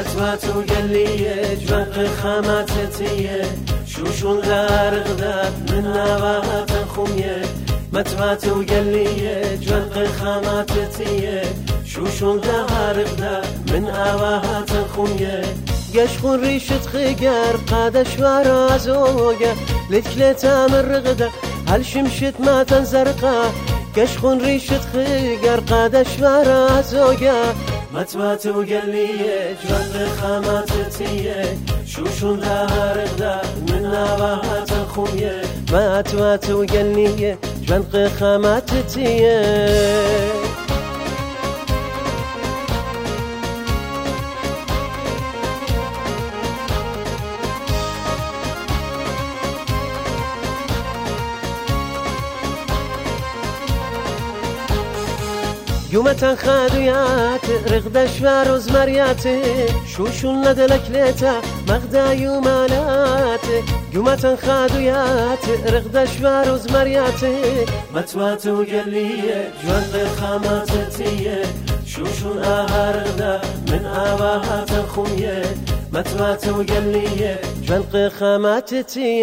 متواتو قلي جبق خاماتتي شوشون غارغدات من نوات خمية متواتو قلي جبق خاماتتي شوشون غارغدات من نوات خمية قشخون ريشت خيقار قادش ورازوغا لتكلتا من رغدا هل شمشت ما تنزرقا قشخون ريشت خيقار قادش ورازوغا متواتو قلي جبق خاماتتي شوشون غارغدا من نوات خمية متواتو قلي جبق خاماتتي يومتان خادويات رغدا شواروز مريات شوشون ندلك ليتا مغدا يومالات يومتان خادويات رغدا شواروز مريات متواتو قلية جوان خاماتتي شوشون رغدا من آواهات خمية متواتو قلية جوان خاماتتي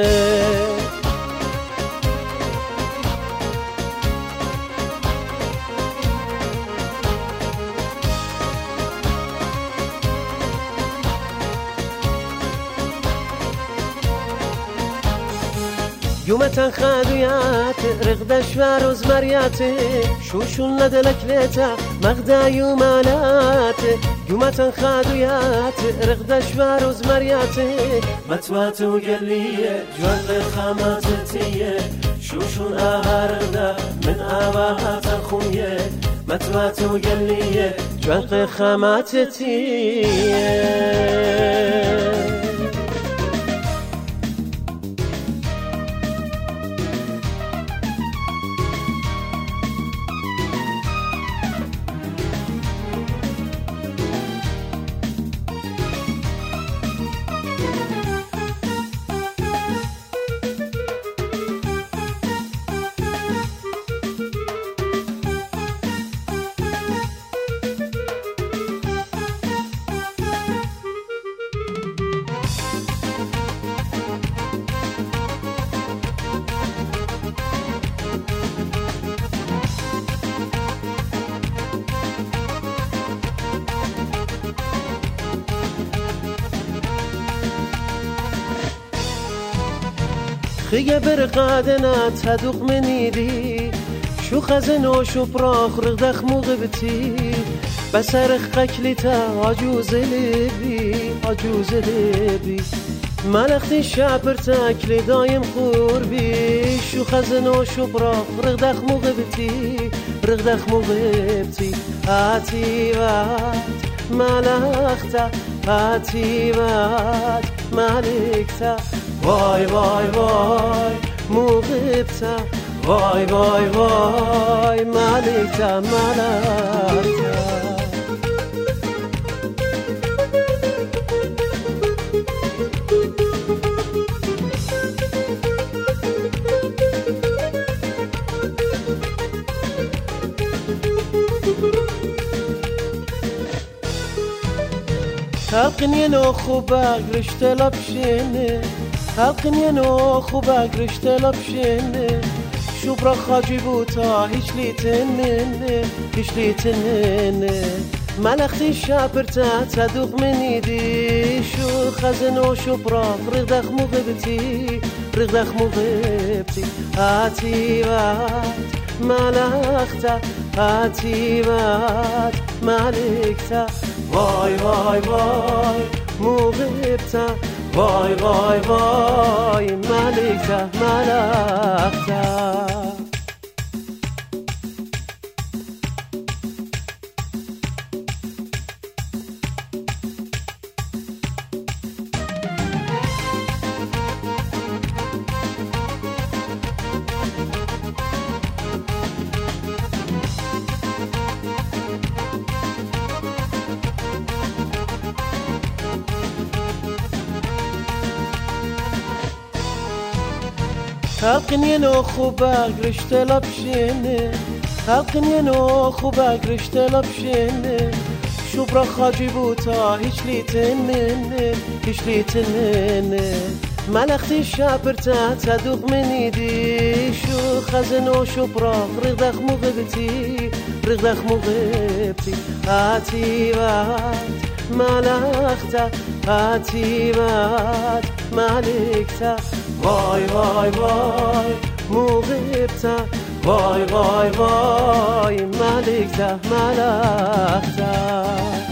يومتان خادويات رغدا شواروز مريات شوشون ندلك ليتا مغدا يومالات يومتان خادويات رغدا شواروز مريات متواتو قلية جوان خاماتتي شوشون رغدا من آواهات خمية متواتو قلية جوان خاماتتي خيا برقادنات هدوق منيدي شو خزنو شو براخ رغدخ مغبتي بسرخ قكلتا عجوز لبي ملختي شابرتك لدايم قربي شو خزنو شو براخ رغدخ مغبتي هاتي وات ملختا هاتي وات ملكتا وای وای وای موقبتا وای وای وای ملکتا خلقني نو خوبك رشته لبشنه خلقني نو خوبك رشته لبشنه شو برا خاجي بوتا هيش ليتنن ملختي شابرتا تدوق منيدي شو خزنو شو برا رغدخ مغبتي هاتي وات ملختا هاتي وات ملكتا وای وای وای موقبتا وای وای وای ملکتا خلقني نو خوبك رشته لبشنه خلقني نو خوبك رشته لبشنه شبرا خاجي بوتا هيش لي تنن ملختي شابرتا تدوق من ايدي شو خزنو شبرا رغدخ مغبتي هاتيبات ملختا هاتيبات ملكتا وای مغبتا وای ملكتا